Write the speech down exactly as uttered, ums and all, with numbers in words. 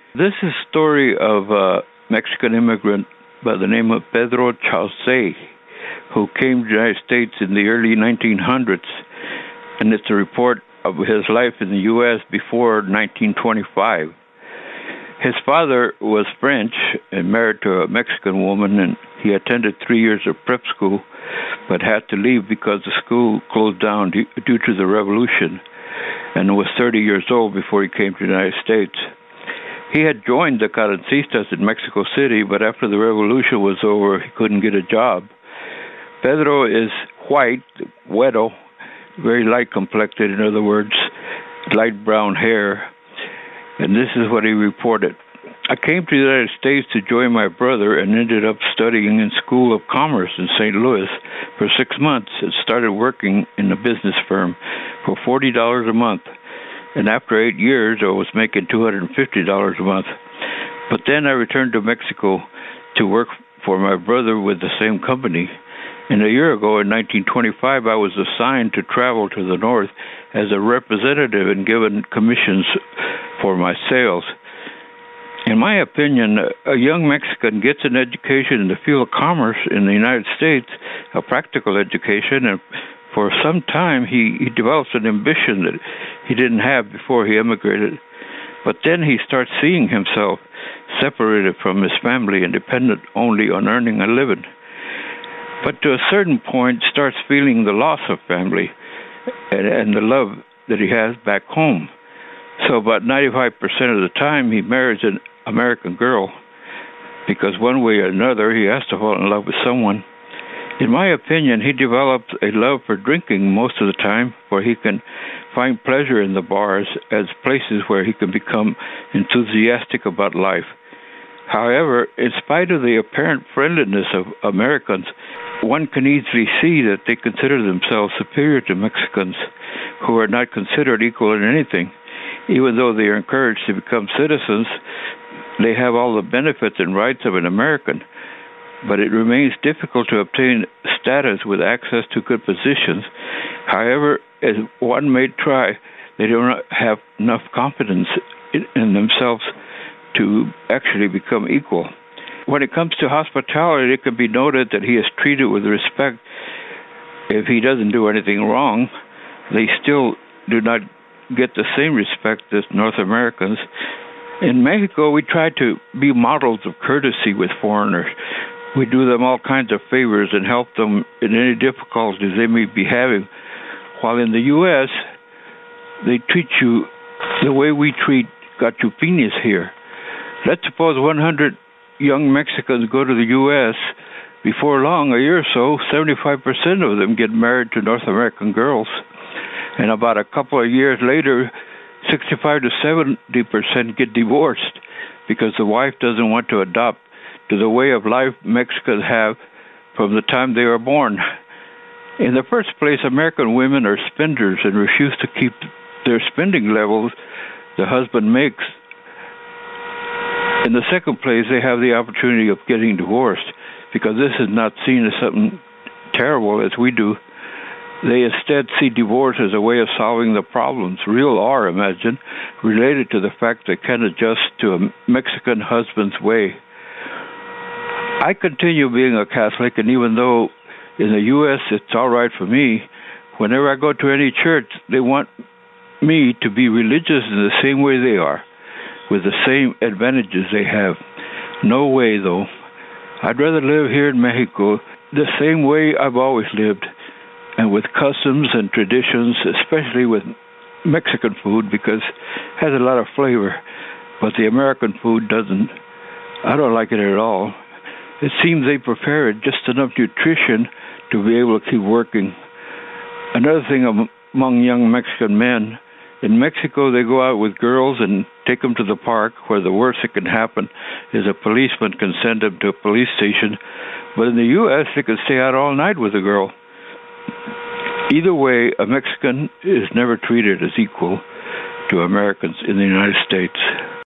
This is a story of a Mexican immigrant by the name of Pedro Chauce, who came to the United States in the early nineteen hundreds, and it's a report of his life in the U S before nineteen twenty-five. His father was French and married to a Mexican woman, and he attended three years of prep school, but had to leave because the school closed down due to the revolution, and was thirty years old before he came to the United States. He had joined the Carrancistas in Mexico City, but after the revolution was over, he couldn't get a job. Pedro is white, güero, very light complected, in other words, light brown hair. And this is what he reported. I came to the United States to join my brother and ended up studying in School of Commerce in Saint Louis for six months and started working in a business firm for forty dollars a month. And after eight years, I was making two hundred fifty dollars a month. But then I returned to Mexico to work for my brother with the same company. And a year ago, in nineteen twenty-five, I was assigned to travel to the north as a representative and given commissions for my sales. In my opinion, a young Mexican gets an education in the field of commerce in the United States, a practical education, and for some time he, he develops an ambition that he didn't have before he emigrated. But then he starts seeing himself separated from his family and dependent only on earning a living. But to a certain point, starts feeling the loss of family and, and the love that he has back home. So about ninety-five percent of the time, he marries an American girl because one way or another, he has to fall in love with someone. In my opinion, he develops a love for drinking most of the time, where he can find pleasure in the bars as places where he can become enthusiastic about life. However, in spite of the apparent friendliness of Americans, one can easily see that they consider themselves superior to Mexicans, who are not considered equal in anything. Even though they are encouraged to become citizens, they have all the benefits and rights of an American. But it remains difficult to obtain status with access to good positions. However, as one may try, they do not have enough confidence in, in themselves to actually become equal. When it comes to hospitality, it can be noted that he is treated with respect. If he doesn't do anything wrong, they still do not get the same respect as North Americans. In Mexico, we try to be models of courtesy with foreigners. We do them all kinds of favors and help them in any difficulties they may be having. While in the U S, they treat you the way we treat Cachupinas here. Let's suppose one hundred young Mexicans go to the U S Before long, a year or so, seventy-five percent of them get married to North American girls. And about a couple of years later, sixty-five to seventy percent get divorced because the wife doesn't want to adopt to the way of life Mexicans have from the time they were born. In the first place, American women are spenders and refuse to keep their spending levels the husband makes. In the second place, they have the opportunity of getting divorced because this is not seen as something terrible as we do. They instead see divorce as a way of solving the problems, real or imagined, related to the fact they can't adjust to a Mexican husband's way. I continue being a Catholic, and even though in the U S it's all right for me, whenever I go to any church, they want me to be religious in the same way they are, with the same advantages they have. No way, though. I'd rather live here in Mexico the same way I've always lived, and with customs and traditions, especially with Mexican food, because it has a lot of flavor, but the American food doesn't. I don't like it at all. It seems they prepare it just enough nutrition to be able to keep working. Another thing among young Mexican men, in Mexico they go out with girls and take them to the park, where the worst that can happen is a policeman can send them to a police station. But in the U S, they can stay out all night with a girl. Either way, a Mexican is never treated as equal to Americans in the United States.